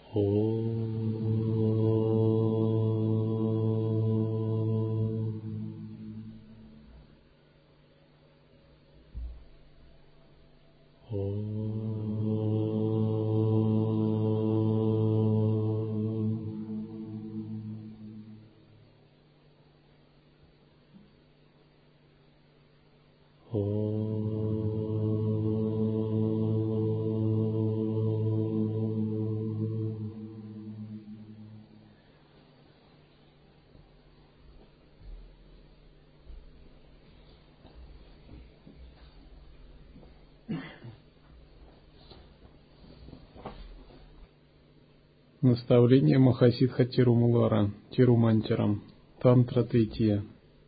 Наставление Махасидха Тирумулара Тирумантерам Тантра Третья.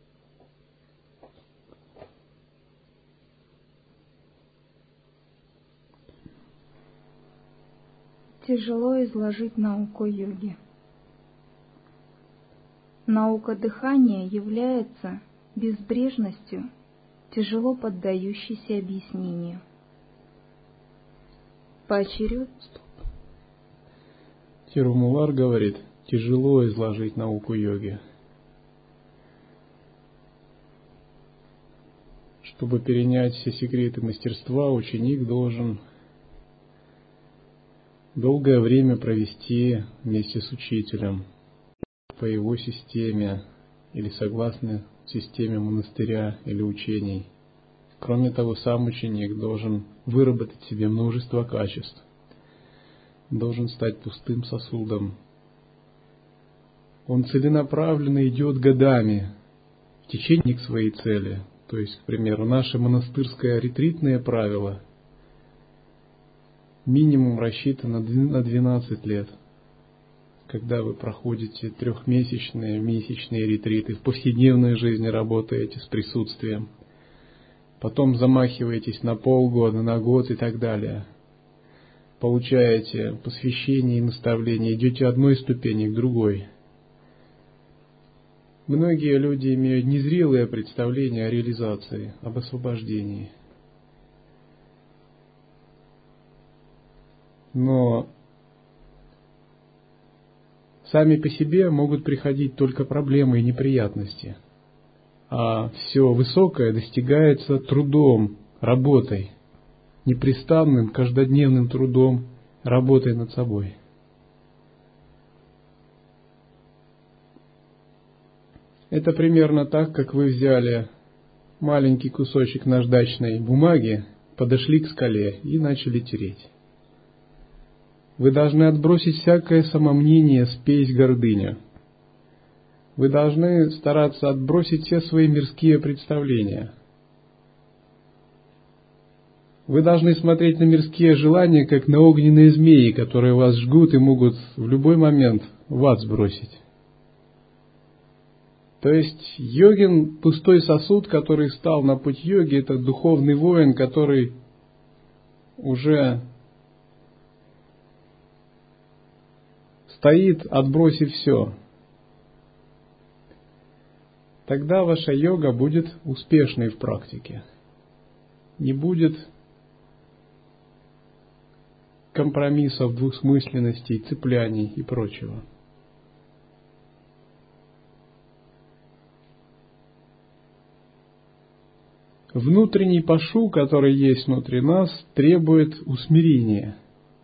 Тяжело изложить науку йоги. Наука дыхания является безбрежностью, тяжело поддающейся объяснению. Поочередно. Тирумулар говорит, тяжело изложить науку йоги. Чтобы перенять все секреты мастерства, ученик должен долгое время провести вместе с учителем по его системе или согласно системе монастыря или учений. Кроме того, сам ученик должен выработать в себе множество качеств. Должен стать пустым сосудом. Он целенаправленно идет годами в течение к своей цели. То есть, к примеру, наше монастырское ретритное правило минимум рассчитано на 12 лет. Когда вы проходите трехмесячные, месячные ретриты, в повседневной жизни работаете с присутствием, потом замахиваетесь на полгода, на год и так далее. Получаете посвящение и наставление, идете одной ступени к другой. Многие люди имеют незрелое представление о реализации, об освобождении. Но сами по себе могут приходить только проблемы и неприятности. А все высокое достигается трудом, работой. Непрестанным, каждодневным трудом, работой над собой. Это примерно так, как вы взяли маленький кусочек наждачной бумаги, подошли к скале и начали тереть. Вы должны отбросить всякое самомнение, спесь, гордыню. Вы должны стараться отбросить все свои мирские представления. Вы должны смотреть на мирские желания, как на огненные змеи, которые вас жгут и могут в любой момент в ад сбросить. То есть йогин, пустой сосуд, который стал на путь йоги, это духовный воин, который уже стоит, отбросив все. Тогда ваша йога будет успешной в практике. Не будет компромиссов, двусмысленностей, цепляний и прочего. Внутренний пашу, который есть внутри нас, требует усмирения.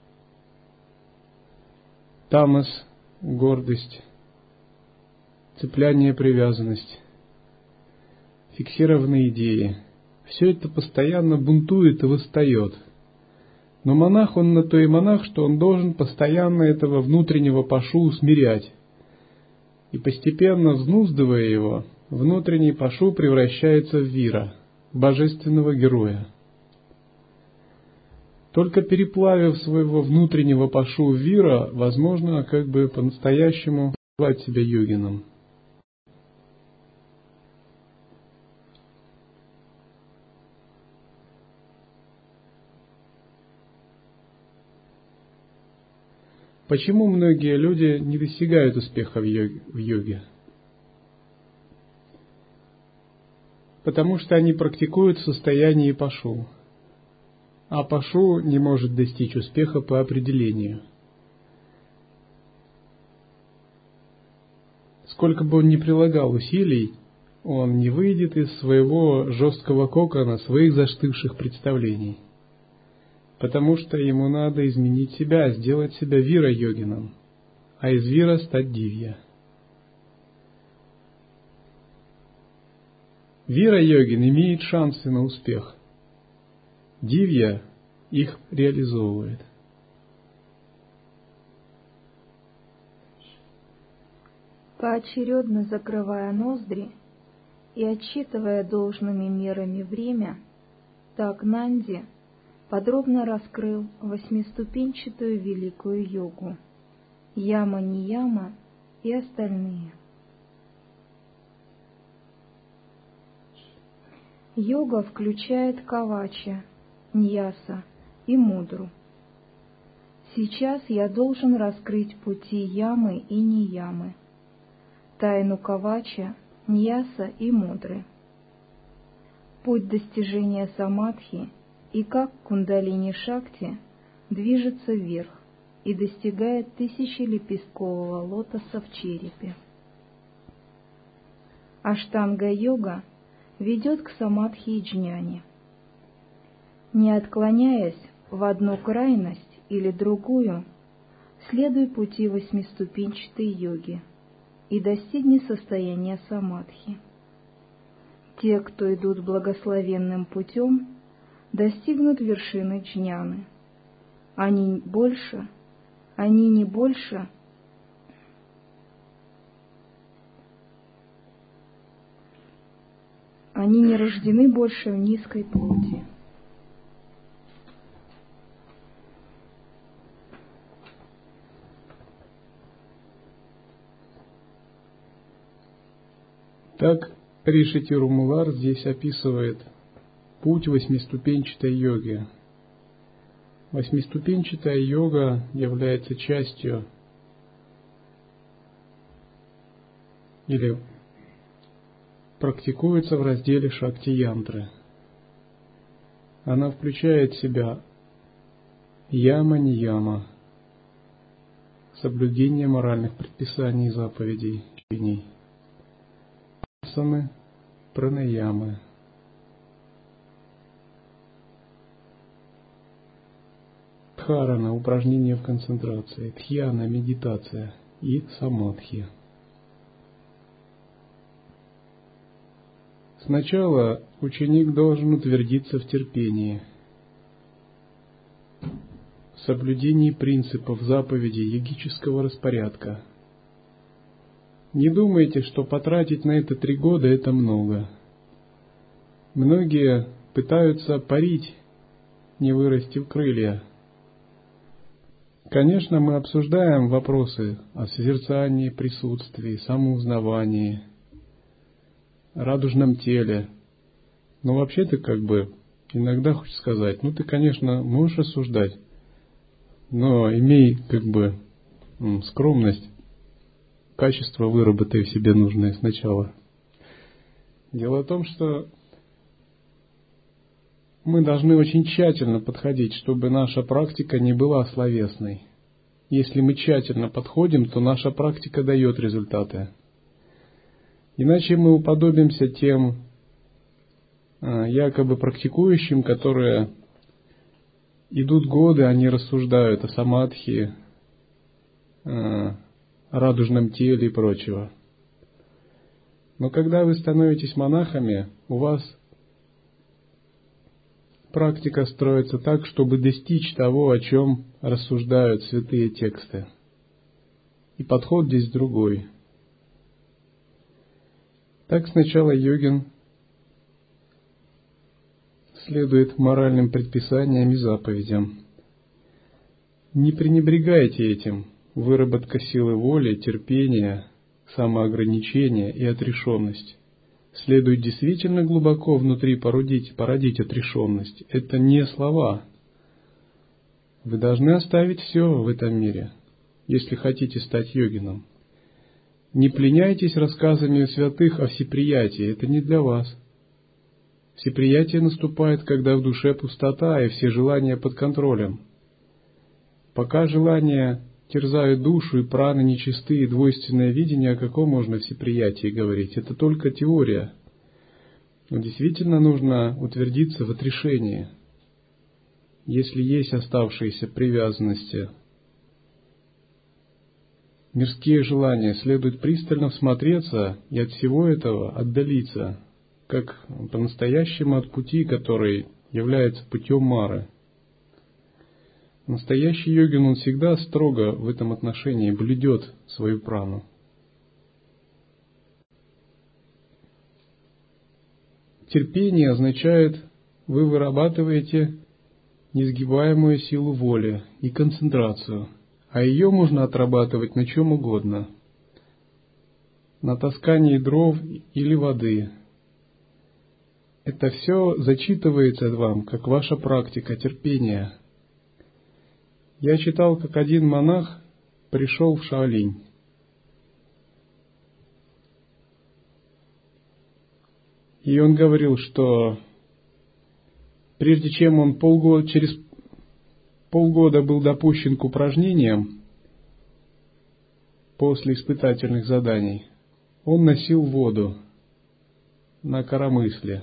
Тамас – гордость, цепляние, привязанность, фиксированные идеи. Все это постоянно бунтует и восстает. Но монах, он на то и монах, что он должен постоянно этого внутреннего пашу усмирять. И постепенно, взнуздывая его, внутренний пашу превращается в вира, божественного героя. Только переплавив своего внутреннего пашу в вира, возможно, как бы по-настоящему назвать себя йогином. Почему многие люди не достигают успеха в йоге? Потому что они практикуют в состоянии пашу. А пашу не может достичь успеха по определению. сколько бы он ни прилагал усилий, он не выйдет из своего жесткого кокона своих застывших представлений. Потому что ему надо изменить себя, сделать себя вира-йогином, а из вира стать дивья. Вира-йогин имеет шансы на успех. Дивья их реализовывает. Поочередно закрывая ноздри и отсчитывая должными мерами время, так Нанди подробно раскрыл восьмиступенчатую великую йогу – яма-нияма и остальные. Йога включает кавача, ньяса и мудру. Сейчас я должен раскрыть пути ямы и ниямы, тайну кавача, ньяса и мудры, путь достижения самадхи и как кундалини-шакти движется вверх и достигает тысячелепесткового лотоса в черепе. Аштанга-йога ведет к самадхи и джняне. Не отклоняясь в одну крайность или другую, следуй пути восьмиступенчатой йоги и достигни состояния самадхи. Те, кто идут благословенным путем, достигнут вершины джняны. Они не больше, они не рождены больше в низкой плоти. Так Риши Тирумулар здесь описывает путь восьмиступенчатой йоги. Восьмиступенчатая йога является частью или практикуется в разделе Шакти-янтры. Она включает в себя яма-нияма, соблюдение моральных предписаний и заповедей, асаны, пранаямы, дхарана, упражнение в концентрации, дхьяна, медитация и самадхи. Сначала ученик должен утвердиться в терпении, в соблюдении принципов заповедей йогического распорядка. Не думайте, что потратить на это 3 года – это много. Многие пытаются парить, не вырастив крылья. Конечно, мы обсуждаем вопросы о созерцании, присутствии, самоузнавании, радужном теле. Но вообще-то иногда хочется сказать, ты, конечно, можешь рассуждать, но имей скромность, качество выработай в себе нужное сначала. Дело в том, что мы должны очень тщательно подходить, чтобы наша практика не была словесной. Если мы тщательно подходим, то наша практика дает результаты. Иначе мы уподобимся тем якобы практикующим, которые идут годы, они рассуждают о самадхи, радужном теле и прочего. Но когда вы становитесь монахами, у вас практика строится так, чтобы достичь того, о чем рассуждают святые тексты. И подход здесь другой. Так сначала йогин следует моральным предписаниям и заповедям. Не пренебрегайте этим. Выработка силы воли, терпения, самоограничения и отрешенность. Следует действительно глубоко внутри породить отрешенность. Это не слова. Вы должны оставить все в этом мире, если хотите стать йогином. Не пленяйтесь рассказами святых о всеприятии, это не для вас. Всеприятие наступает, когда в душе пустота и все желания под контролем. Пока желания терзают душу, и праны нечисты, и двойственное видение, о каком можно всеприятии говорить? Это только теория. Но действительно нужно утвердиться в отрешении. Если есть оставшиеся привязанности, мирские желания, следует пристально всмотреться и от всего этого отдалиться, как по-настоящему от пути, который является путем Мары. Настоящий йогин, он всегда строго в этом отношении блюдет свою прану. Терпение означает, вы вырабатываете несгибаемую силу воли и концентрацию, а ее можно отрабатывать на чем угодно. На таскании дров или воды. Это все зачитывается вам, как ваша практика терпения. Я читал, как один монах пришел в Шаолинь. И он говорил, что прежде чем он через полгода был допущен к упражнениям после испытательных заданий, он носил воду на коромысле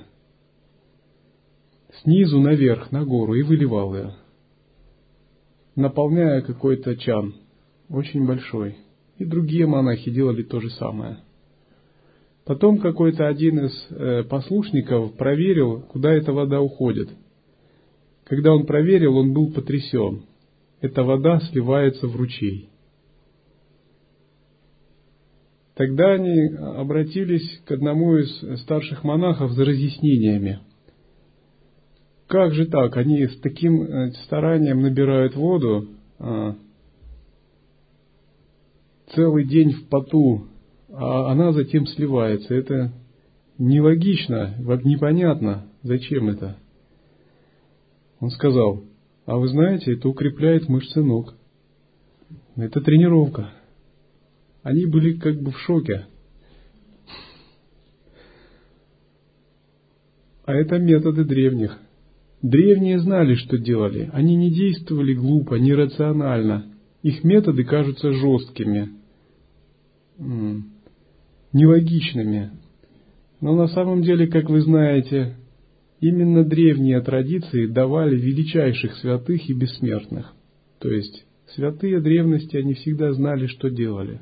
снизу наверх, на гору, и выливал ее, наполняя какой-то чан, очень большой. И другие монахи делали то же самое. Потом какой-то один из послушников проверил, куда эта вода уходит. Когда он проверил, он был потрясен. Эта вода сливается в ручей. Тогда они обратились к одному из старших монахов за разъяснениями. Как же так? Они с таким старанием набирают воду, целый день в поту, а она затем сливается. Это нелогично, непонятно, зачем это. Он сказал: а вы знаете, это укрепляет мышцы ног. Это тренировка. Они были как бы в шоке. А это методы древних. Древние знали, что делали. Они не действовали глупо, нерационально. Их методы кажутся жесткими, нелогичными. Но на самом деле, как вы знаете, именно древние традиции давали величайших святых и бессмертных. То есть святые древности, они всегда знали, что делали.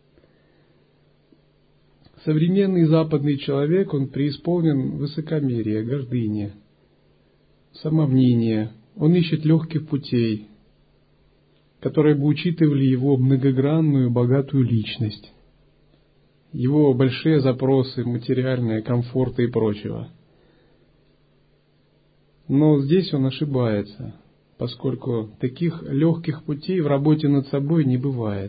Современный западный человек, он преисполнен высокомерия, гордыни, самомнения. Он ищет легких путей, которые бы учитывали его многогранную, богатую личность, его большие запросы, материальные, комфорты и прочего. Но здесь он ошибается, поскольку таких легких путей в работе над собой не бывает.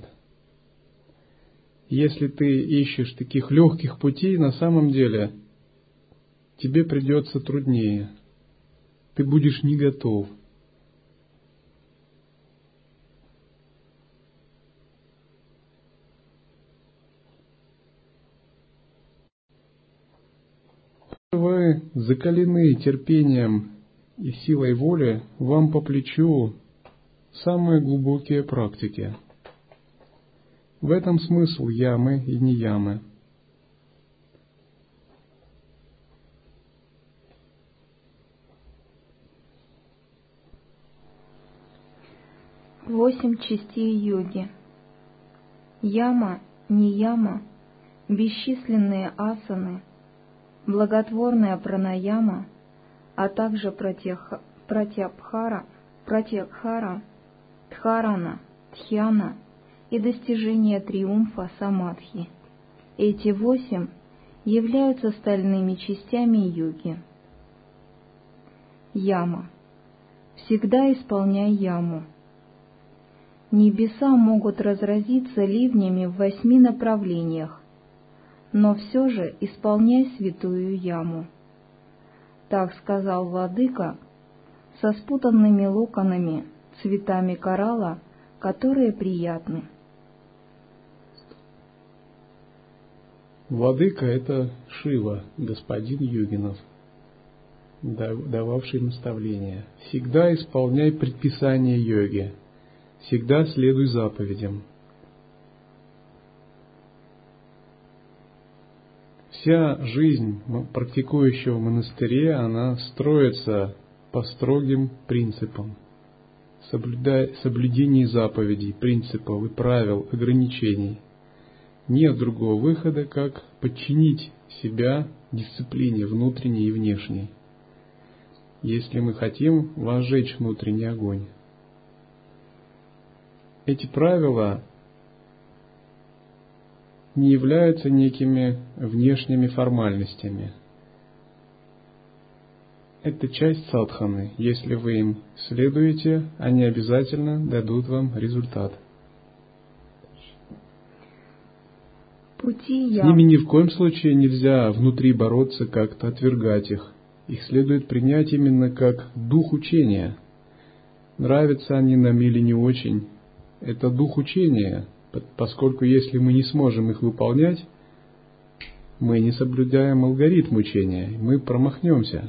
Если ты ищешь таких легких путей, на самом деле тебе придется труднее. Ты будешь не готов. Вы закалены терпением и силой воли, вам по плечу самые глубокие практики. В этом смысл ямы и не ямы. Восемь частей йоги. Яма, нияма, бесчисленные асаны, благотворная пранаяма, а также пратьябхара, дхарана, дхьяна и достижение триумфа самадхи. Эти 8 являются остальными частями йоги. Яма. Всегда исполняй яму. Небеса могут разразиться ливнями в 8 направлениях, но все же исполняй святую яму. Так сказал владыка со спутанными локонами, цветами коралла, которые приятны. Владыка — это Шива, господин йогинов, дававший наставления. Всегда исполняй предписания йоги. всегда следуй заповедям. Вся жизнь практикующего в монастыре, она строится по строгим принципам. Соблюдение заповедей, принципов и правил, ограничений. Нет другого выхода, как подчинить себя дисциплине внутренней и внешней, если мы хотим возжечь внутренний огонь. Эти правила не являются некими внешними формальностями. Это часть садханы. Если вы им следуете, они обязательно дадут вам результат. С ними ни в коем случае нельзя внутри бороться, как-то отвергать их. Их следует принять именно как дух учения. Нравятся они нам или не очень. Это дух учения, поскольку если мы не сможем их выполнять, мы не соблюдаем алгоритм учения, мы промахнемся.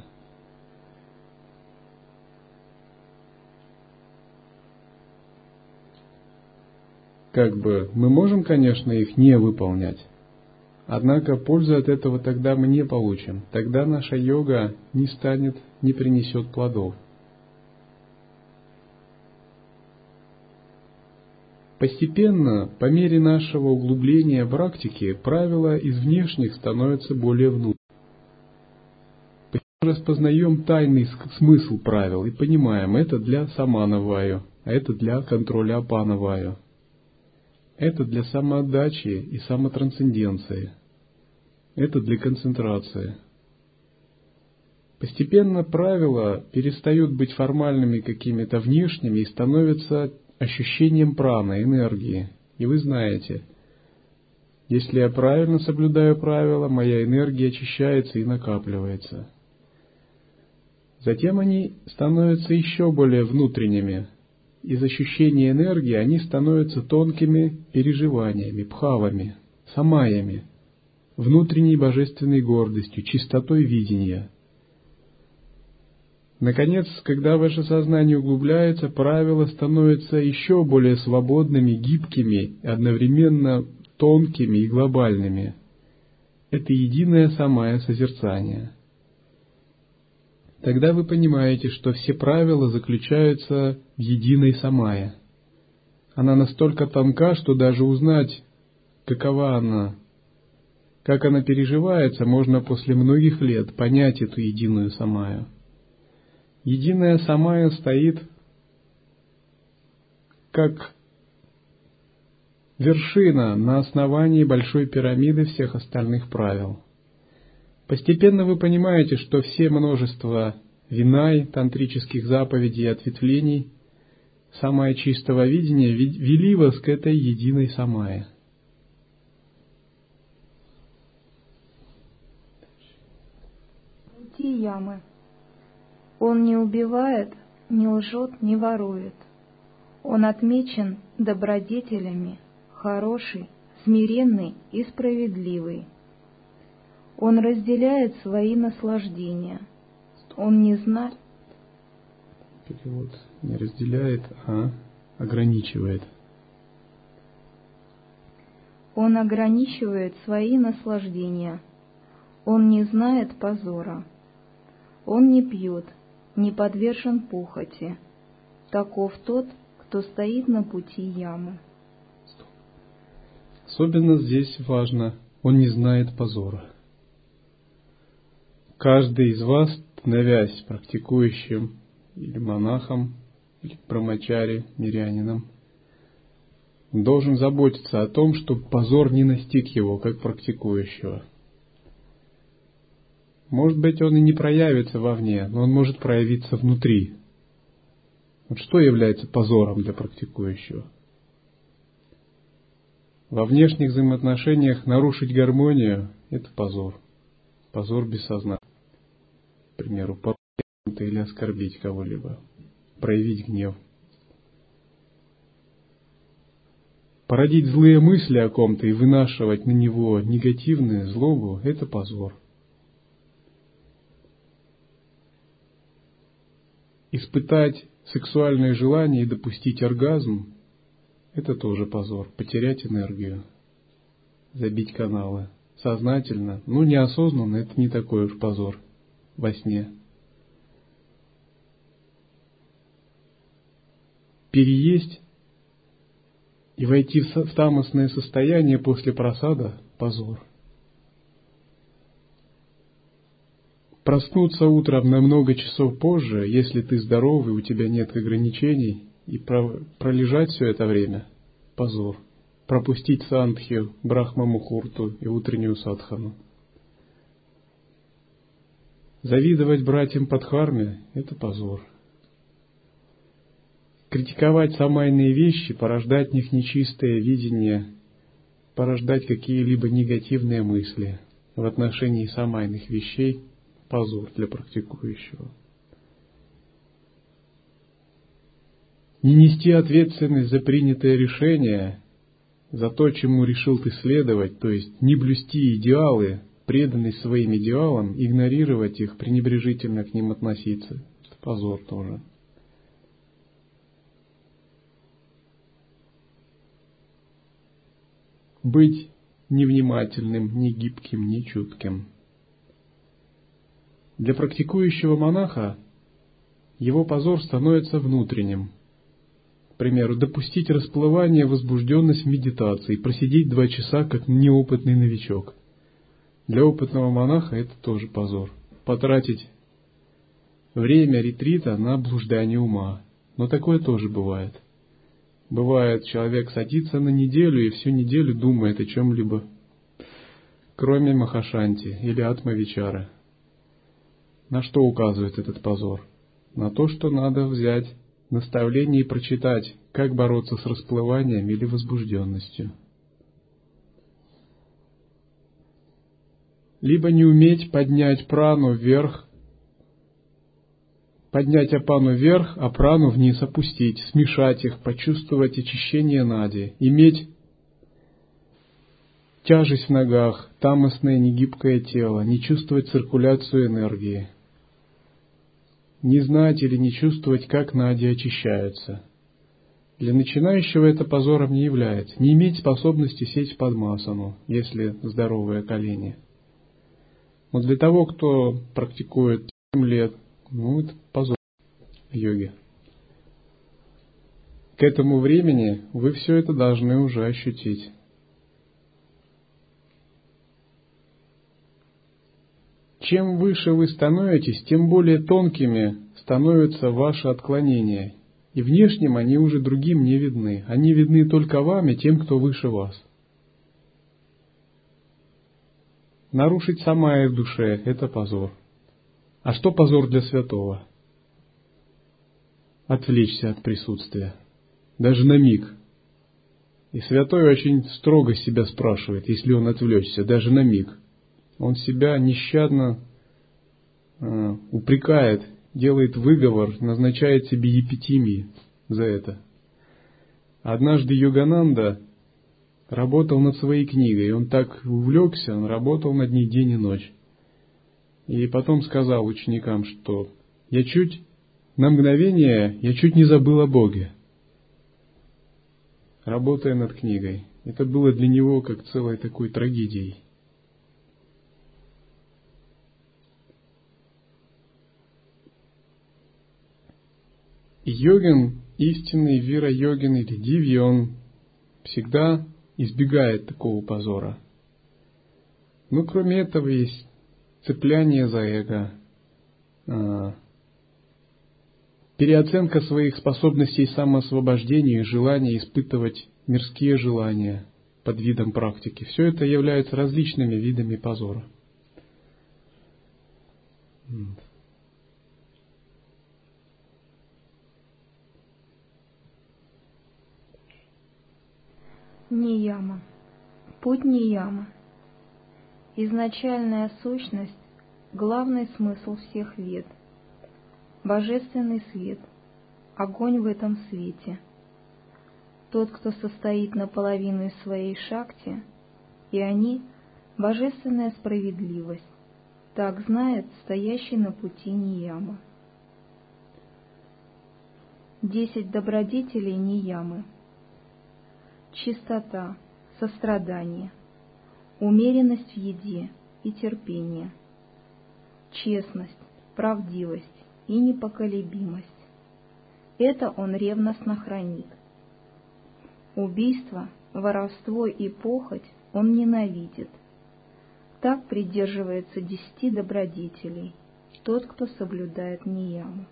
Мы можем, конечно, их не выполнять, однако пользы от этого тогда мы не получим. Тогда наша йога не принесет плодов. Постепенно, по мере нашего углубления в практике, правила из внешних становятся более внутренними. Мы распознаем тайный смысл правил и понимаем, это для самана-ваю, а это для контроля апана-ваю. Это для самоотдачи и самотрансценденции. Это для концентрации. Постепенно правила перестают быть формальными какими-то внешними и становятся ощущением праны, энергии. И вы знаете, если я правильно соблюдаю правила, моя энергия очищается и накапливается. Затем они становятся еще более внутренними. Из ощущения энергии они становятся тонкими переживаниями, бхавами, самаями, внутренней божественной гордостью, чистотой видения. Наконец, когда ваше сознание углубляется, правила становятся еще более свободными, гибкими, одновременно тонкими и глобальными. Это единое самая созерцание. Тогда вы понимаете, что все правила заключаются в единой самае. Она настолько тонка, что даже узнать, какова она, как она переживается, можно после многих лет понять эту единую самаю. Единая самая стоит как вершина на основании большой пирамиды всех остальных правил. Постепенно вы понимаете, что все множество винай, тантрических заповедей и ответвлений, самое чистого видения вели вас к этой единой самае. Пути ямы. Он не убивает, не лжет, не ворует. Он отмечен добродетелями, хороший, смиренный и справедливый. Он разделяет свои наслаждения. Он не знает. Перевод не разделяет, а ограничивает. Он ограничивает свои наслаждения. Он не знает позора. Он не пьет, не подвержен похоти. Таков тот, кто стоит на пути ямы. Особенно здесь важно, он не знает позора. Каждый из вас, становясь практикующим или монахом, или брамачари, мирянином, должен заботиться о том, чтобы позор не настиг его, как практикующего. Может быть, он и не проявится вовне, но он может проявиться внутри. Вот что является позором для практикующего? Во внешних взаимоотношениях нарушить гармонию – это позор. Позор бессознательный. К примеру, порвать или оскорбить кого-либо, проявить гнев. Породить злые мысли о ком-то и вынашивать на него негативную злобу – это позор. Испытать сексуальное желание и допустить оргазм Это тоже позор. Потерять энергию, забить каналы. Сознательно, неосознанно, это не такой уж позор во сне. Переесть и войти в тамосное состояние после просада – позор. Проснуться утром на много часов позже, если ты здоровый, у тебя нет ограничений, и пролежать все это время – позор. Пропустить сандхью, брахма-мухурту и утреннюю садхану. Завидовать братьям по дхарме – это позор. Критиковать самайные вещи, порождать в них нечистое видение, порождать какие-либо негативные мысли в отношении самайных вещей – позор для практикующего. Не нести ответственность за принятое решение, за то, чему решил ты следовать, то есть не блюсти идеалы, преданность своим идеалам, игнорировать их, пренебрежительно к ним относиться. Это позор тоже. Быть невнимательным, не гибким, не чутким. Для практикующего монаха его позор становится внутренним. К примеру, допустить расплывание, возбужденность в медитации, просидеть 2 часа, как неопытный новичок. Для опытного монаха это тоже позор. Потратить время ретрита на блуждание ума. Но такое тоже бывает. Бывает, человек садится на неделю и всю неделю думает о чем-либо, кроме Махашанти или Атма-вичары. На что указывает этот позор? На то, что надо взять наставление и прочитать, как бороться с расплыванием или возбужденностью. Либо не уметь поднять прану вверх, поднять апану вверх, а прану вниз опустить, смешать их, почувствовать очищение нади, иметь тяжесть в ногах, тамосное негибкое тело, не чувствовать циркуляцию энергии, не знать или не чувствовать, как нади очищаются. Для начинающего это позором не является. Не иметь способности сесть в падмасану, если здоровые колени. Но для того, кто практикует 7 лет, это позор в йоге. К этому времени вы все это должны уже ощутить. Чем выше вы становитесь, тем более тонкими становятся ваши отклонения. И внешним они уже другим не видны. Они видны только вам и тем, кто выше вас. Нарушить самая в душе – это позор. А что позор для святого? Отвлечься от присутствия. Даже на миг. И святой очень строго себя спрашивает, если он отвлечется, даже на миг. Он себя нещадно упрекает, делает выговор, назначает себе епитимии за это. Однажды Йогананда работал над своей книгой, и он так увлекся, он работал над ней день и ночь. И потом сказал ученикам, что на мгновение я чуть не забыл о Боге, работая над книгой. Это было для него как целой такой трагедией. Йогин, истинный вира-йогин или дивья, он всегда избегает такого позора. Но кроме этого есть цепляние за эго, переоценка своих способностей самоосвобождения и желания испытывать мирские желания под видом практики. Все это является различными видами позора. Нияма. Путь нияма. Изначальная сущность, главный смысл всех вед. Божественный свет, огонь в этом свете. Тот, кто состоит наполовину из своей шакти, и они — божественная справедливость, так знает стоящий на пути нияма. 10 добродетелей ниямы. чистота, сострадание, умеренность в еде и терпение, честность, правдивость и непоколебимость. Это он ревностно хранит. Убийство, воровство и похоть он ненавидит. Так придерживается 10 добродетелей тот, кто соблюдает нияму.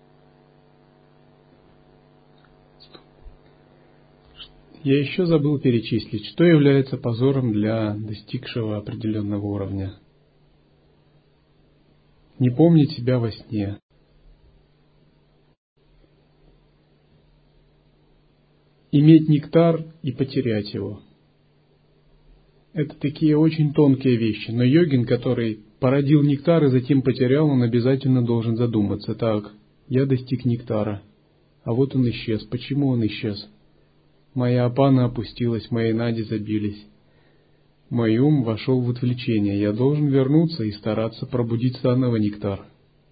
Я еще забыл перечислить, что является позором для достигшего определенного уровня. Не помнить себя во сне. Иметь нектар и потерять его. Это такие очень тонкие вещи, но йогин, который породил нектар и затем потерял, он обязательно должен задуматься. Так, я достиг нектара, а вот он исчез. Почему он исчез? Моя апана опустилась, мои нади забились. Мой ум вошел в отвлечение. Я должен вернуться и стараться пробудить заново нектар.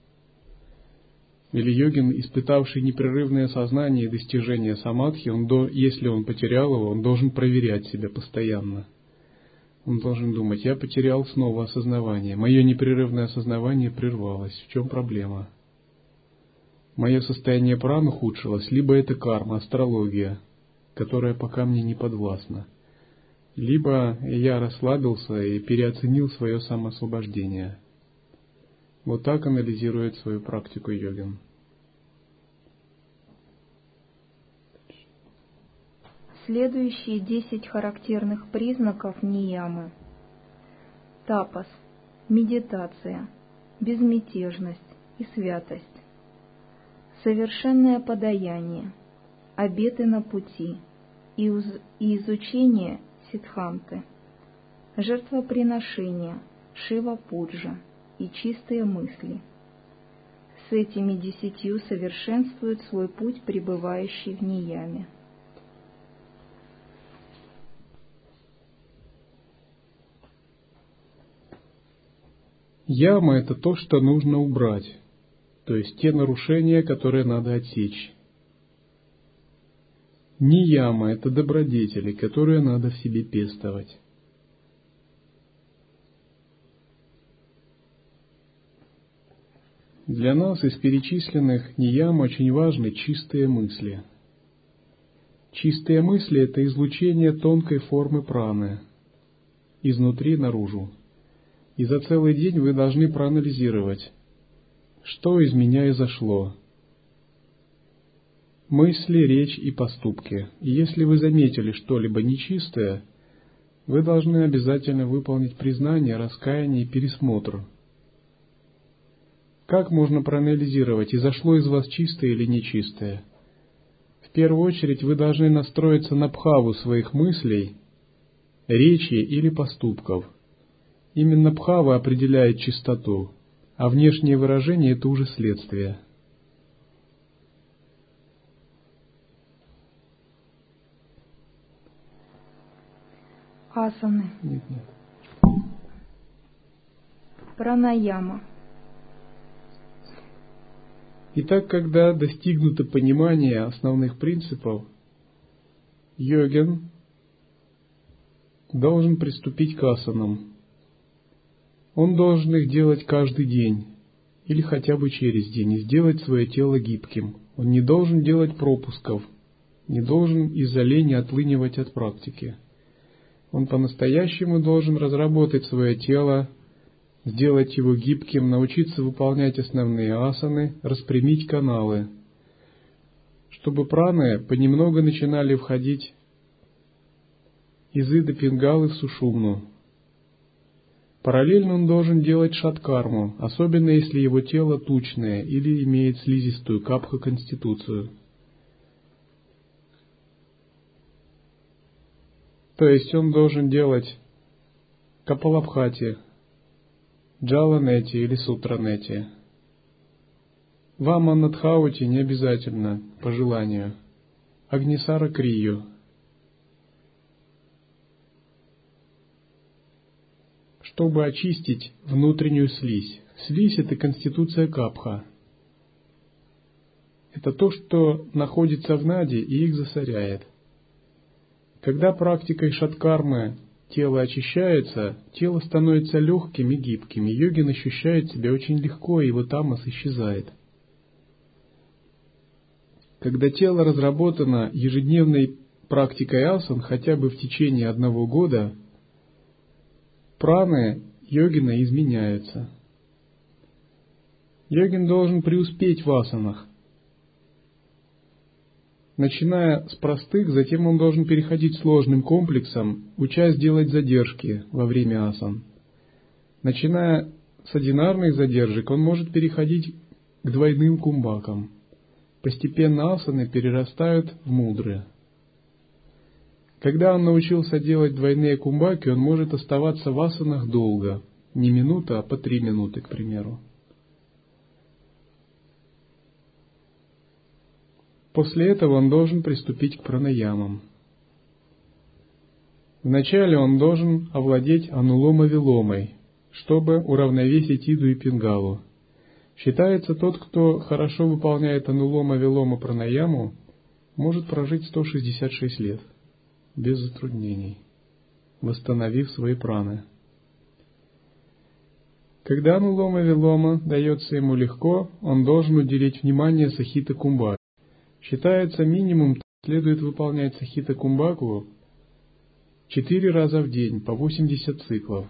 Или йогин, испытавший непрерывное сознание и достижение самадхи, если он потерял его, он должен проверять себя постоянно. Он должен думать: я потерял снова осознавание. Мое непрерывное осознавание прервалось. В чем проблема? Мое состояние праны ухудшилось, либо это карма, астрология, которая пока мне не подвластна. Либо я расслабился и переоценил свое самоосвобождение. Вот так анализирует свою практику йогин. Следующие 10 характерных признаков ниямы. Тапас, медитация, безмятежность и святость. Совершенное подаяние, обеты на пути и изучение сиддханты, жертвоприношения, шива-пуджа и чистые мысли. С этими 10 совершенствует свой путь пребывающий в нияме. Яма – это то, что нужно убрать, то есть те нарушения, которые надо отсечь. Нияма – это добродетели, которые надо в себе пестовать. Для нас из перечисленных ниям очень важны чистые мысли. Чистые мысли – это излучение тонкой формы праны, изнутри наружу. И за целый день вы должны проанализировать, что из меня изошло. Мысли, речь и поступки. И если вы заметили что-либо нечистое, вы должны обязательно выполнить признание, раскаяние и пересмотр. Как можно проанализировать, изошло из вас чистое или нечистое? В первую очередь вы должны настроиться на бхаву своих мыслей, речи или поступков. Именно бхава определяет чистоту, а внешнее выражение – это уже следствие. Асаны. Нет. Пранаяма. Итак, когда достигнуто понимание основных принципов, йогин должен приступить к асанам. Он должен их делать каждый день, или хотя бы через день, и сделать свое тело гибким. Он не должен делать пропусков, не должен из-за лени отлынивать от практики. Он по-настоящему должен разработать свое тело, сделать его гибким, научиться выполнять основные асаны, распрямить каналы, чтобы праны понемногу начинали входить из ида пингалы в сушумну. Параллельно он должен делать шаткарму, особенно если его тело тучное или имеет слизистую капха-конституцию. То есть он должен делать капалабхати, джаланети или сутранети. Ваманадхаути не обязательно, по желанию. Агнисара крию. Чтобы очистить внутреннюю слизь. Слизь – это конституция капха. Это то, что находится в нади и их засоряет. Когда практикой шаткармы тело очищается, тело становится легким и гибким, и йогин ощущает себя очень легко, и его тамас исчезает. Когда тело разработано ежедневной практикой асан хотя бы в течение 1 года, праны йогина изменяются. Йогин должен преуспеть в асанах. Начиная с простых, затем он должен переходить к сложным комплексам, учась делать задержки во время асан. Начиная с одинарных задержек, он может переходить к двойным кумбакам. Постепенно асаны перерастают в мудры. Когда он научился делать двойные кумбаки, он может оставаться в асанах долго, не минута, а по 3 минуты, к примеру. После этого он должен приступить к пранаямам. Вначале он должен овладеть анулома-виломой, чтобы уравновесить иду и пингалу. Считается, тот, кто хорошо выполняет анулома-вилома пранаяму, может прожить 166 лет, без затруднений, восстановив свои праны. Когда анулома-вилома дается ему легко, он должен уделить внимание сахита-кумбаке. Считается, минимум следует выполнять сахита-кумбаку 4 раза в день, по 80 циклов.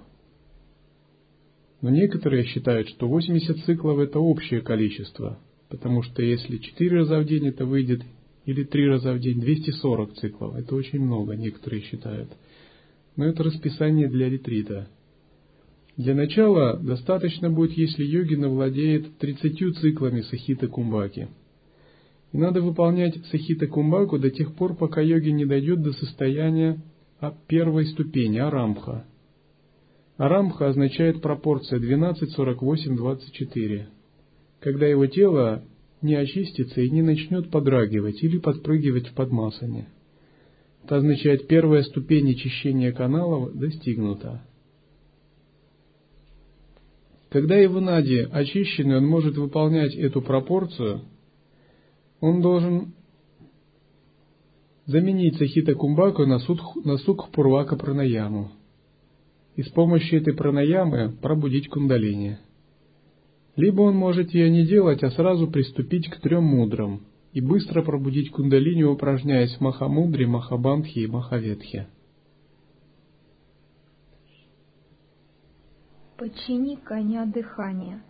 Но некоторые считают, что 80 циклов это общее количество, потому что если 4 раза в день это выйдет, или 3 раза в день, 240 циклов, это очень много, некоторые считают. Но это расписание для ретрита. Для начала достаточно будет, если йогин овладеет 30 циклами сахита-кумбаки. И надо выполнять сахита-кумбаку до тех пор, пока йогин не дойдет до состояния первой ступени, арамха. Арамха означает пропорция 12, 48, 24. Когда его тело не очистится и не начнет подрагивать или подпрыгивать в падмасане. Это означает, первая ступень очищения каналов достигнута. Когда его нади очищены, он может выполнять эту пропорцию, он должен заменить сахита-кумбаку на сукха-пурвака пранаяму. И с помощью этой пранаямы пробудить кундалини. Либо он может ее не делать, а сразу приступить к 3 мудрам и быстро пробудить кундалини, упражняясь в махамудре, махабандхе и махаветхе. Подчини коня дыхания.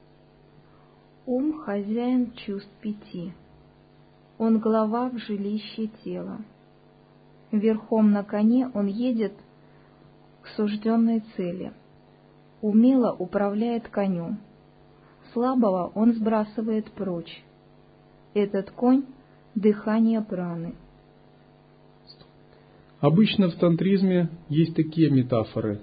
Ум – хозяин чувств 5. Он глава в жилище тела. Верхом на коне он едет к сужденной цели. Умело управляет конем. Слабого он сбрасывает прочь. Этот конь – дыхание праны. Обычно в тантризме есть такие метафоры.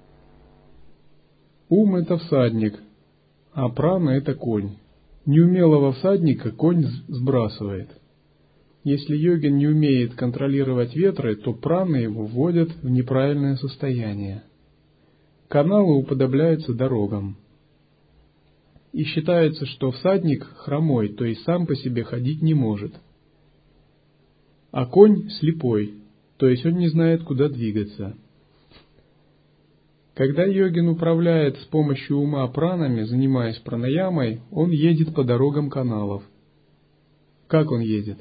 Ум – это всадник, а прана – это конь. Неумелого всадника конь сбрасывает. Если йогин не умеет контролировать ветры, то праны его вводят в неправильное состояние. Каналы уподобляются дорогам. И считается, что всадник хромой, то есть сам по себе ходить не может. А конь слепой, то есть он не знает, куда двигаться. Когда йогин управляет с помощью ума пранами, занимаясь пранаямой, он едет по дорогам каналов. Как он едет?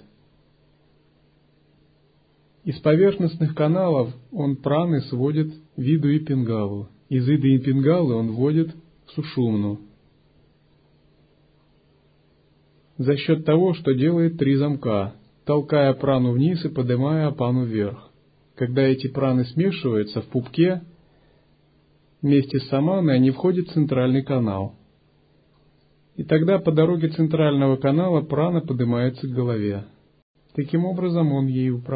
Из поверхностных каналов он праны сводит в иду и пингалу. Из иды и пингалы он вводит в сушумну. За счет того, что делает 3 замка, толкая прану вниз и поднимая апану вверх. Когда эти праны смешиваются в пупке, вместе с саманой они входят в центральный канал. И тогда по дороге центрального канала прана поднимается к голове. Таким образом он ей управляет.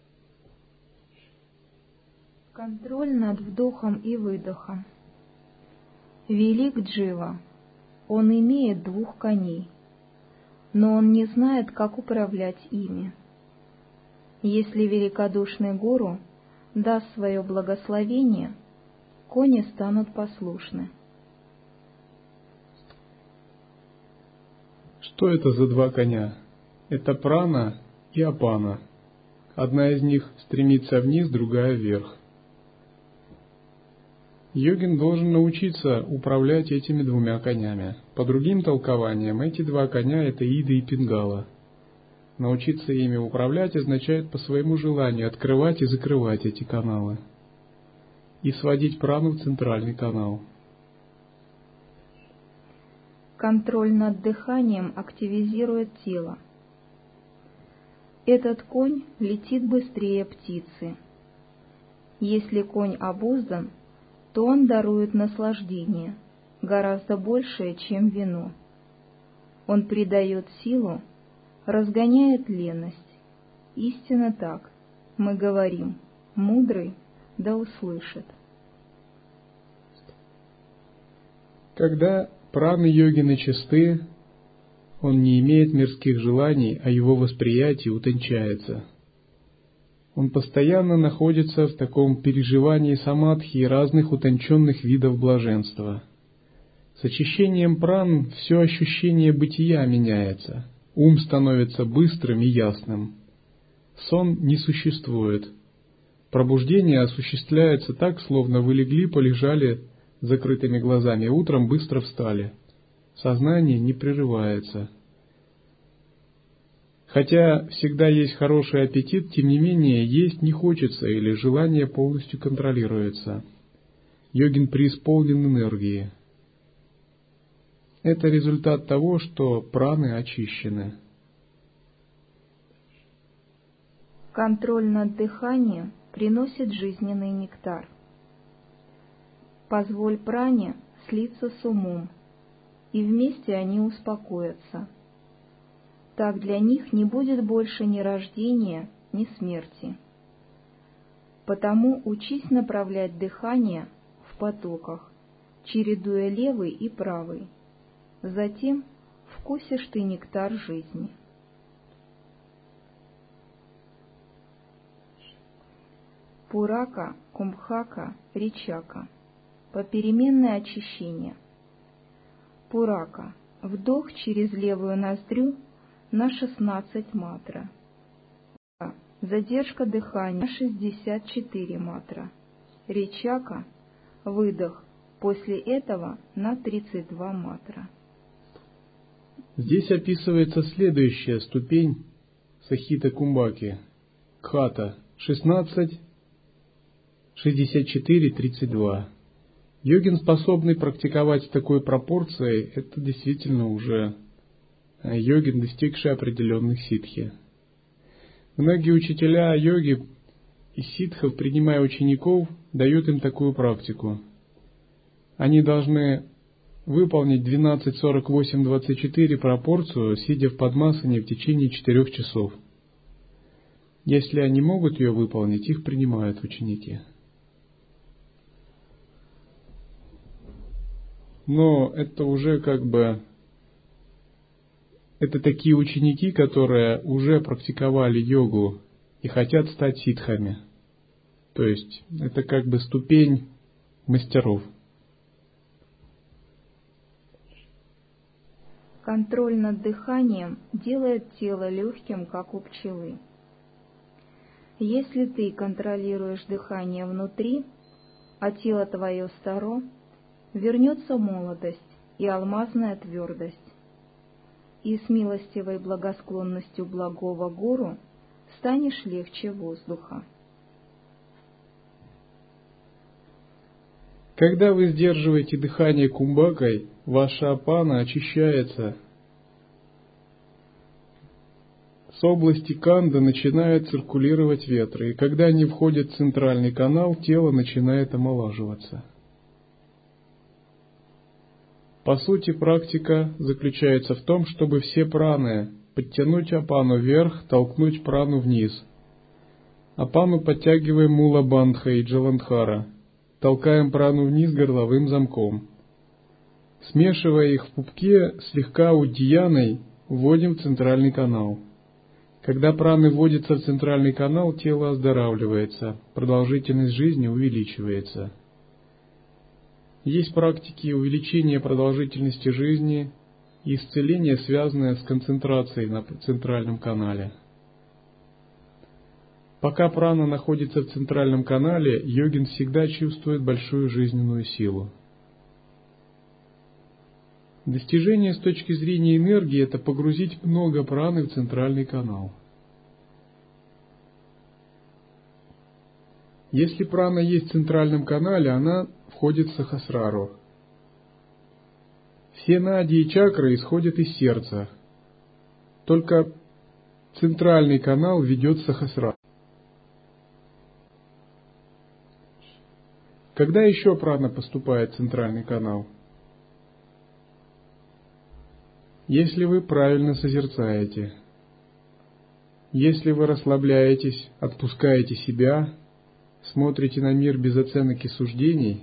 Контроль над вдохом и выдохом. Велик Джива. Он имеет 2 коней, но он не знает, как управлять ими. Если великодушный гуру даст свое благословение, кони станут послушны. Что это за 2 коня? Это прана и апана. Одна из них стремится вниз, другая вверх. Йогин должен научиться управлять этими двумя конями. По другим толкованиям, эти два коня – это Ида и Пингала. Научиться ими управлять означает по своему желанию открывать и закрывать эти каналы и сводить прану в центральный канал. Контроль над дыханием активизирует тело. Этот конь летит быстрее птицы. Если конь обуздан, то он дарует наслаждение, гораздо большее, чем вино. Он придает силу, разгоняет леность. Истинно так, мы говорим, мудрый да услышит. Когда праны йогины чисты, он не имеет мирских желаний, а его восприятие утончается. Он постоянно находится в таком переживании самадхи и разных утонченных видов блаженства. С очищением пран все ощущение бытия меняется, ум становится быстрым и ясным. Сон не существует. Пробуждение осуществляется так, словно вы легли, полежали с закрытыми глазами, утром быстро встали. Сознание не прерывается. Хотя всегда есть хороший аппетит, тем не менее есть не хочется или желание полностью контролируется. Йогин преисполнен энергии. Это результат того, что праны очищены. Контроль над дыханием приносит жизненный нектар. Позволь пране слиться с умом, и вместе они успокоятся. Так для них не будет больше ни рождения, ни смерти. Потому учись направлять дыхание в потоках, чередуя левый и правый. Затем вкусишь ты нектар жизни. Пурака, Кумбхака, Ричака. Попеременное очищение. Пурака. Вдох через левую ноздрю на 16 матра. Задержка дыхания на 64 матра. Ричака. Выдох. После этого на 32 матра. Здесь описывается следующая ступень Сахита Кумбаки. Кхата 16, 64, 32. Йогин, способный практиковать в такой пропорции, это действительно уже йогин, достигший определенных ситхи. Многие учителя йоги из ситхов, принимая учеников, дают им такую практику. Они должны выполнить 12-48-24 пропорцию, сидя в падмасане в течение 4 часов. Если они могут ее выполнить, их принимают ученики. Но это уже это такие ученики, которые уже практиковали йогу и хотят стать ситхами. То есть это ступень мастеров. Контроль над дыханием делает тело легким, как у пчелы. Если ты контролируешь дыхание внутри, а тело твое старо, вернется молодость и алмазная твердость. И с милостивой благосклонностью благого гуру станешь легче воздуха. Когда вы сдерживаете дыхание кумбакой, ваша апана очищается. С области канда начинают циркулировать ветры, и когда они входят в центральный канал, тело начинает омолаживаться. По сути, практика заключается в том, чтобы все праны подтянуть апану вверх, толкнуть прану вниз. Апану подтягиваем мула бандха и джаландхара, толкаем прану вниз горловым замком. Смешивая их в пупке, слегка уддияной вводим в центральный канал. Когда праны вводятся в центральный канал, тело оздоравливается, продолжительность жизни увеличивается. Есть практики увеличения продолжительности жизни и исцеления, связанные с концентрацией на центральном канале. Пока прана находится в центральном канале, йогин всегда чувствует большую жизненную силу. Достижение с точки зрения энергии – это погрузить много праны в центральный канал. Если прана есть в центральном канале, она входит в сахасрару. Все нади и чакры исходят из сердца. Только центральный канал ведет в сахасрару. Когда еще прана поступает в центральный канал? Если вы правильно созерцаете, если вы расслабляетесь, отпускаете себя, смотрите на мир без оценок и суждений,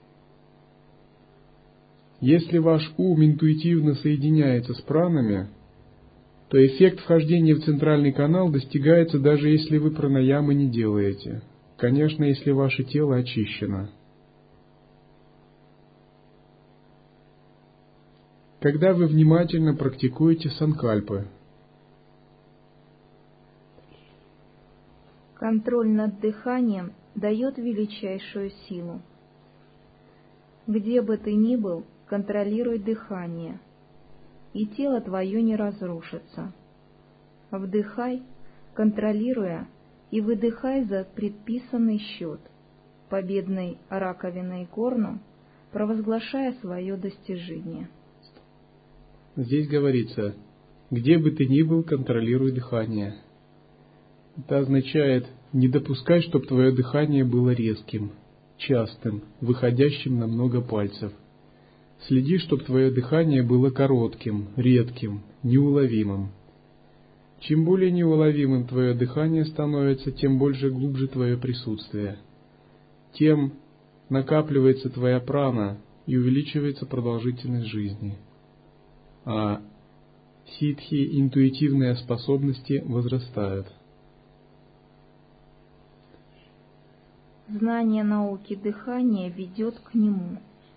если ваш ум интуитивно соединяется с пранами, то эффект вхождения в центральный канал достигается даже если вы пранаямы не делаете, конечно, если ваше тело очищено. Когда вы внимательно практикуете санкальпы. Контроль над дыханием дает величайшую силу. Где бы ты ни был, контролируй дыхание, и тело твое не разрушится. Вдыхай, контролируя, и выдыхай за предписанный счет, победной раковиной горну, провозглашая свое достижение. Здесь говорится, где бы ты ни был, контролируй дыхание. Это означает, не допускай, чтобы твое дыхание было резким, частым, выходящим на много пальцев. Следи, чтобы твое дыхание было коротким, редким, неуловимым. Чем более неуловимым твое дыхание становится, тем больше глубже твое присутствие. Тем накапливается твоя прана и увеличивается продолжительность жизни. А ситхи, интуитивные способности возрастают. Знание науки дыхания ведет к нему.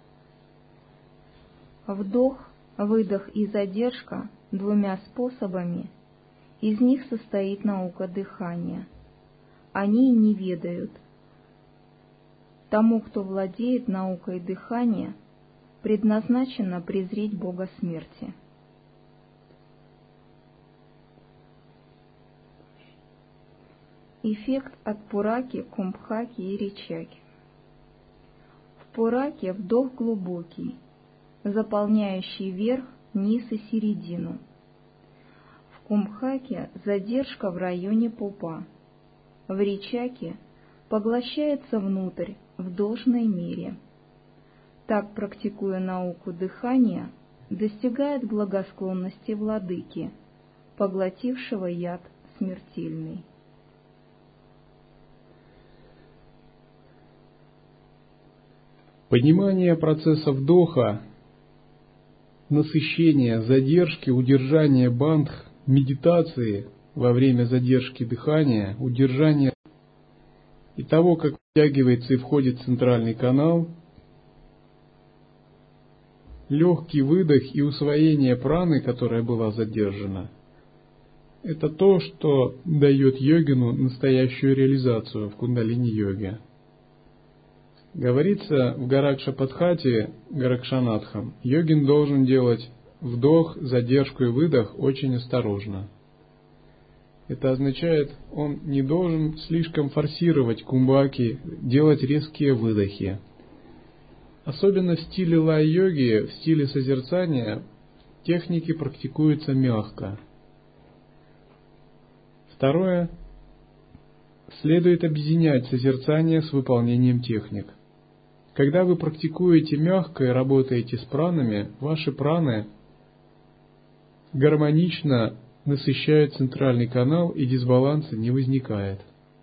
Вдох, выдох и задержка двумя способами. Из них состоит наука дыхания. Они не ведают. Тому, кто владеет наукой дыхания, предназначено презреть Бога смерти. Эффект от пураки, кумбхаки и ричаки. В пураке вдох глубокий, заполняющий верх, низ и середину. В кумбхаке задержка в районе пупа. В ричаке поглощается внутрь в должной мере. Так, практикуя науку дыхания, достигает благосклонности владыки, поглотившего яд смертельный. Понимание процесса вдоха, насыщения, задержки, удержания бандх, медитации во время задержки дыхания, удержания и того, как втягивается и входит в центральный канал, легкий выдох и усвоение праны, которая была задержана, это то, что дает йогину настоящую реализацию в кундалини-йоге. Говорится в Гаракшападхати Гаракшанатхам, йогин должен делать вдох, задержку и выдох очень осторожно. Это означает, он не должен слишком форсировать кумбаки, делать резкие выдохи. Особенно в стиле лай-йоги, в стиле созерцания, техники практикуются мягко. Второе. Следует объединять созерцание с выполнением техник. Когда вы практикуете мягко и работаете с пранами, ваши праны гармонично насыщают центральный канал, и дисбаланса не возникает.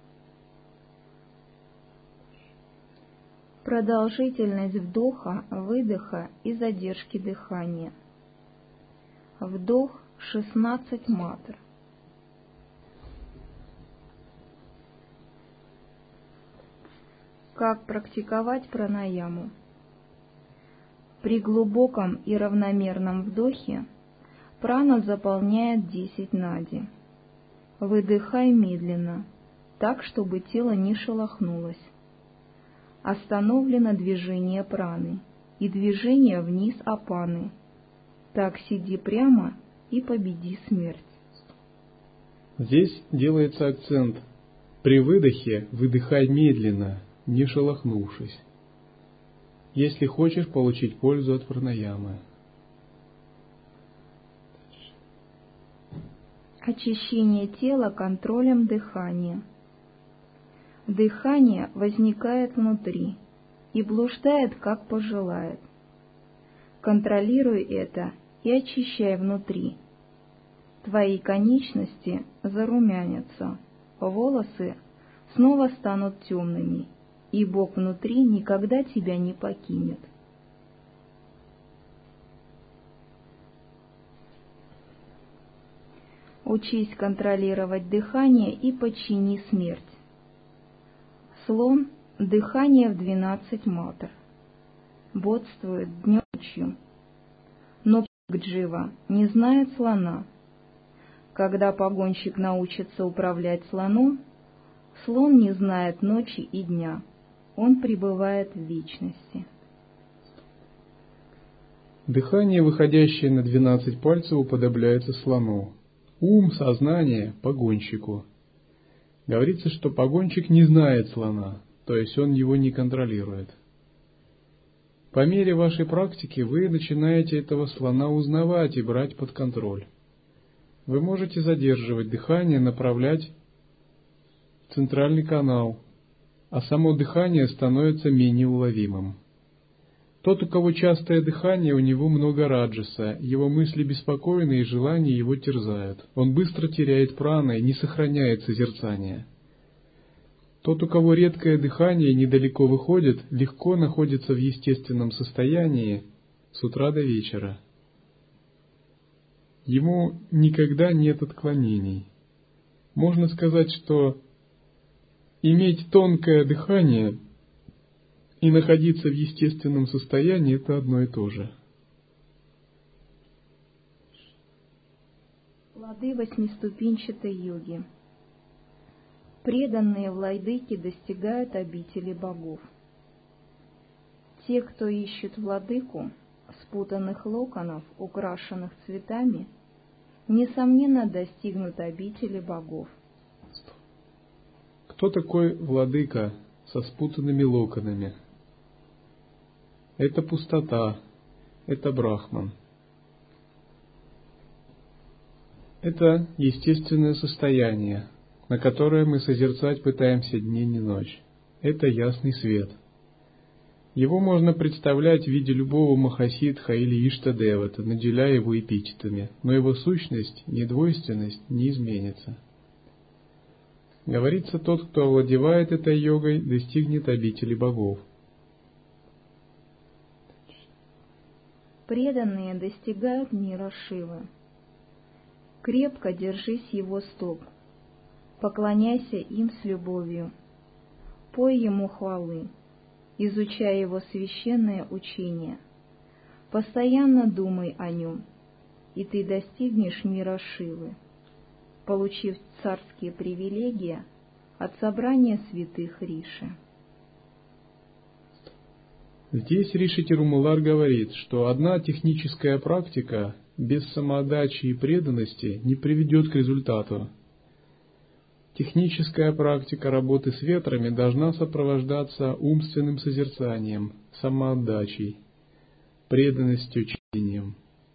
Продолжительность вдоха, выдоха и задержки дыхания. Вдох 16 матр. Как практиковать пранаяму? При глубоком и равномерном вдохе прана заполняет 10 нади. Выдыхай медленно, так, чтобы тело не шелохнулось. Остановлено движение праны и движение вниз апаны. Так сиди прямо и победи смерть. Здесь делается акцент. При выдохе выдыхай медленно, не шелохнувшись, если хочешь получить пользу от пранаямы. Очищение тела контролем дыхания. Дыхание возникает внутри и блуждает, как пожелает. Контролируй это и очищай внутри. Твои конечности зарумянятся, волосы снова станут темными, и Бог внутри никогда тебя не покинет. Учись контролировать дыхание и подчини смерть. Слон – дыхание в 12 матр. Бодствует днем и ночью. Но Джива не знает слона. Когда погонщик научится управлять слоном, слон не знает ночи и дня. Он пребывает в вечности. Дыхание, выходящее на 12 пальцев, уподобляется слону. Ум, сознание – погонщику. Говорится, что погонщик не знает слона, то есть он его не контролирует. По мере вашей практики вы начинаете этого слона узнавать и брать под контроль. Вы можете задерживать дыхание, направлять в центральный канал, а само дыхание становится менее уловимым. Тот, у кого частое дыхание, у него много раджаса, его мысли беспокойны и желания его терзают. Он быстро теряет прана и не сохраняет созерцание. Тот, у кого редкое дыхание недалеко выходит, легко находится в естественном состоянии с утра до вечера. Ему никогда нет отклонений. Можно сказать, что иметь тонкое дыхание и находиться в естественном состоянии – это одно и то же. Плоды восьмиступенчатой йоги. Преданные владыки достигают обители богов. Те, кто ищет владыку, спутанных локонов, украшенных цветами, несомненно достигнут обители богов. Кто такой владыка со спутанными локонами? Это пустота, это Брахман. Это естественное состояние, на которое мы созерцать пытаемся день и ночь. Это ясный свет. Его можно представлять в виде любого Махасидха или Иштадевата, наделяя его эпитетами, но его сущность, недвойственность не изменится. Говорится, тот, кто овладевает этой йогой, достигнет обители богов. Преданные достигают мира Шивы. Крепко держись его стоп, поклоняйся им с любовью, пой ему хвалы, изучай его священное учение, постоянно думай о нем, и ты достигнешь мира Шивы, получив царские привилегии от собрания святых Риши. Здесь Риши Тирумалар говорит, что одна техническая практика без самоотдачи и преданности не приведет к результату. Техническая практика работы с ветрами должна сопровождаться умственным созерцанием, самоотдачей, преданностью, чтением.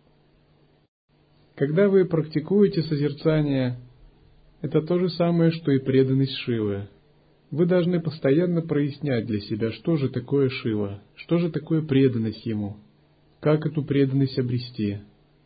Когда вы практикуете созерцание, это то же самое, что и преданность Шивы. Вы должны постоянно прояснять для себя, что же такое Шива, что же такое преданность ему, как эту преданность обрести.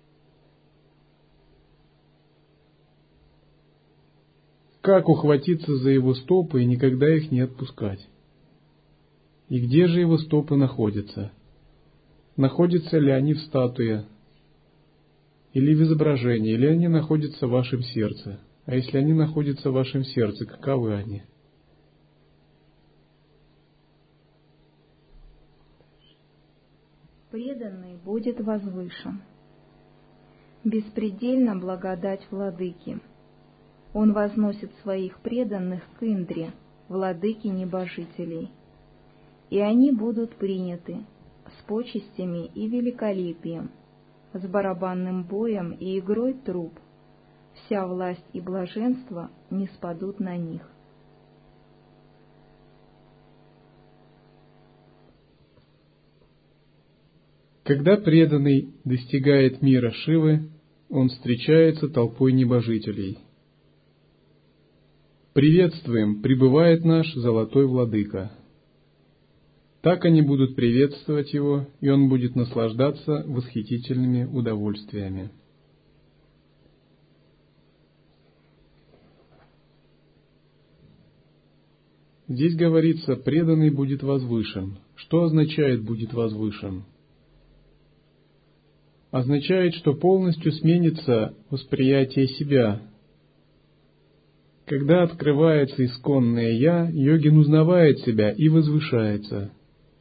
Как ухватиться за его стопы и никогда их не отпускать? И где же его стопы находятся? Находятся ли они в статуе, или в изображении, или они находятся в вашем сердце? А если они находятся в вашем сердце, каковы они? Преданный будет возвышен. Беспредельна благодать владыки. Он возносит своих преданных к Индре, владыке небожителей, и они будут приняты с почестями и великолепием, с барабанным боем и игрой труб. Вся власть и блаженство не спадут на них. Когда преданный достигает мира Шивы, он встречается толпой небожителей. «Приветствуем, прибывает наш золотой владыка». Так они будут приветствовать его, и он будет наслаждаться восхитительными удовольствиями. Здесь говорится, преданный будет возвышен. Что означает «будет возвышен»? Означает, что полностью сменится восприятие себя. Когда открывается исконное «Я», йогин узнавает себя и возвышается.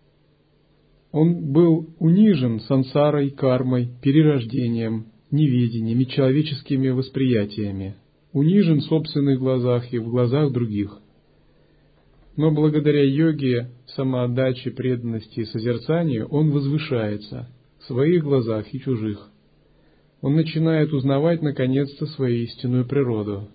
Он был унижен сансарой, кармой, перерождением, неведением и человеческими восприятиями, унижен в собственных глазах и в глазах других. Но благодаря йоге, самоотдаче, преданности и созерцанию он возвышается в своих глазах и чужих. Он начинает узнавать наконец-то свою истинную природу.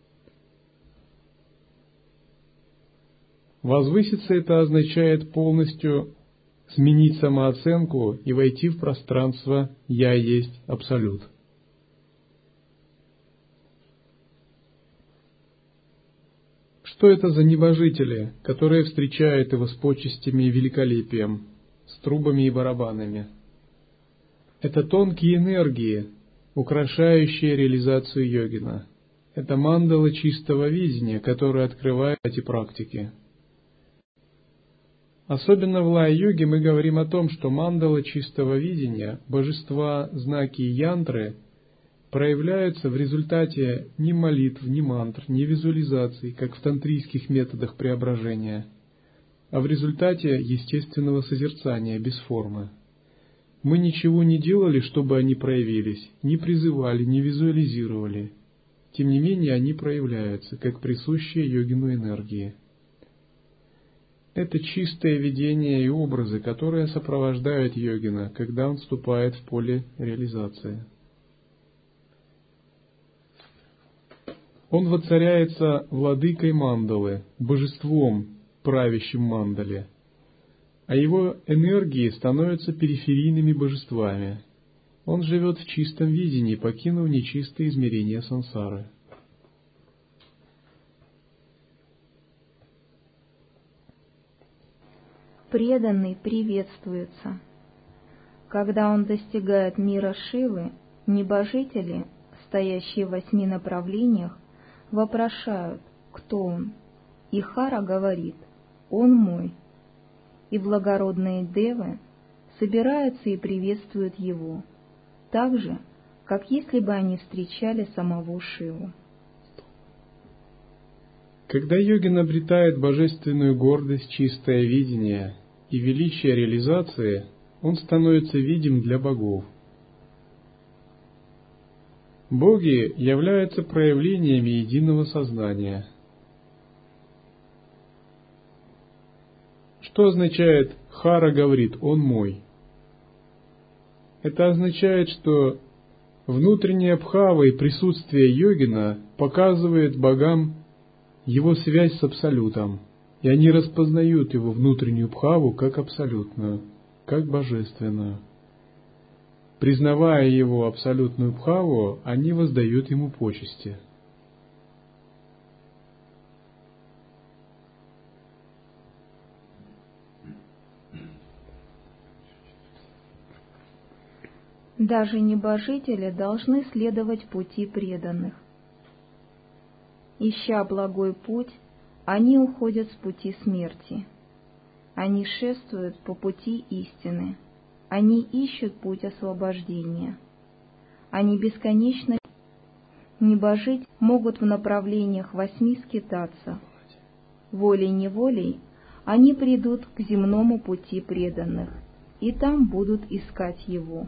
Возвыситься — это означает полностью сменить самооценку и войти в пространство «Я есть Абсолют». Что это за небожители, которые встречают его с почестями и великолепием, с трубами и барабанами? Это тонкие энергии, украшающие реализацию йогина. Это мандала чистого видения, которая открывает эти практики. Особенно в лая-йоге мы говорим о том, что мандала чистого видения, божества, знаки и янтры проявляются в результате ни молитв, ни мантр, ни визуализаций, как в тантрийских методах преображения, а в результате естественного созерцания без формы. Мы ничего не делали, чтобы они проявились, не призывали, не визуализировали. Тем не менее, они проявляются, как присущие йогину энергии. Это чистое видение и образы, которые сопровождают йогина, когда он вступает в поле реализации. Он воцаряется владыкой мандалы, божеством, правящим мандале, а его энергии становятся периферийными божествами. Он живет в чистом видении, покинув нечистые измерения сансары. Преданный приветствуется. Когда он достигает мира Шивы, небожители, стоящие в 8 направлениях, вопрошают, кто он, и Хара говорит: «Он мой», и благородные девы собираются и приветствуют его, так же, как если бы они встречали самого Шиву. Когда йогин обретает божественную гордость, чистое видение и величие реализации, он становится видим для богов. Боги являются проявлениями единого сознания. Что означает «Хара говорит, он мой»? Это означает, что внутренняя бхава и присутствие йогина показывает богам его связь с Абсолютом, и они распознают его внутреннюю бхаву как абсолютную, как божественную. Признавая его абсолютную бхаву, они воздают ему почести. Даже небожители должны следовать пути преданных. Ища благой путь, они уходят с пути смерти. Они шествуют по пути истины. Они ищут путь освобождения. Они бесконечно небожить могут в направлениях 8 скитаться. Волей-неволей они придут к земному пути преданных, и там будут искать его.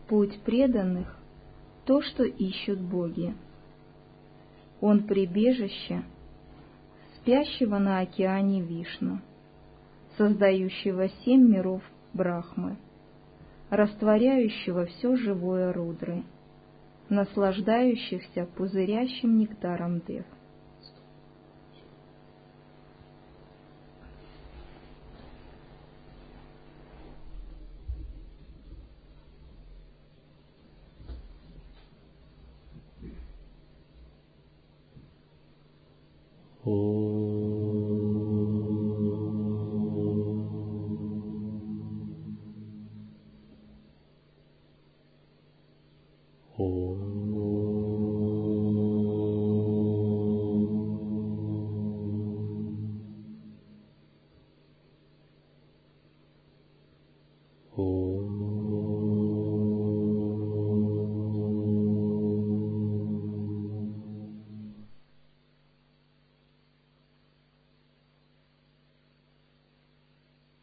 Путь преданных — то, что ищут боги. Он прибежище спящего на океане Вишну, создающего 7 миров Брахмы, растворяющего все живое Рудры, наслаждающихся пузырящим нектаром Дев.